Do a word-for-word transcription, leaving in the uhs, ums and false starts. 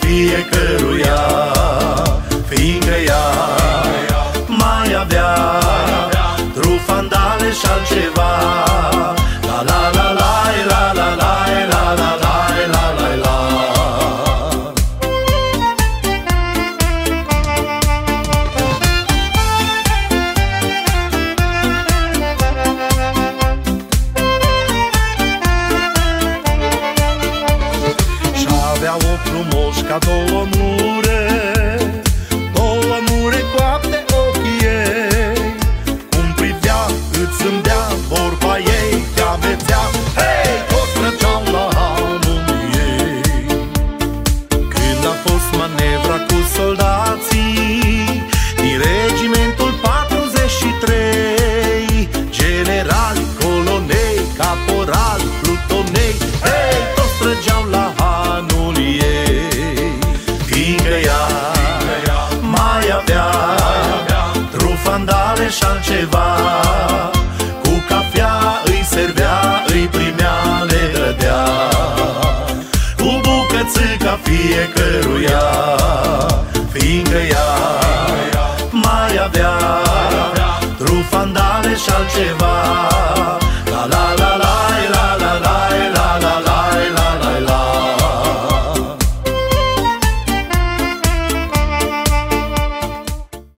fiecăruia, fiindcă ea mai avea trufandale și altceva. La la la la la la la la la la la la la. Și-avea o frumoși ca două mure, două mure coapte ochii ei. Cum privea, îți zâmbea, vorba ei te amețea. Hei, toți trăgeau la anul ei. Când a fost manevra cu soldații din regimentul patruzeci și trei, generali, colonei, caporali, plutonei, hei, toți trăgeau la anul ei. Fiindcă ea mai avea trufandale și altceva, cu cafea îi servea, îi primea, le dădea, cu bucățica fiecăruia, fiindcă ea mai avea trufandale și altceva.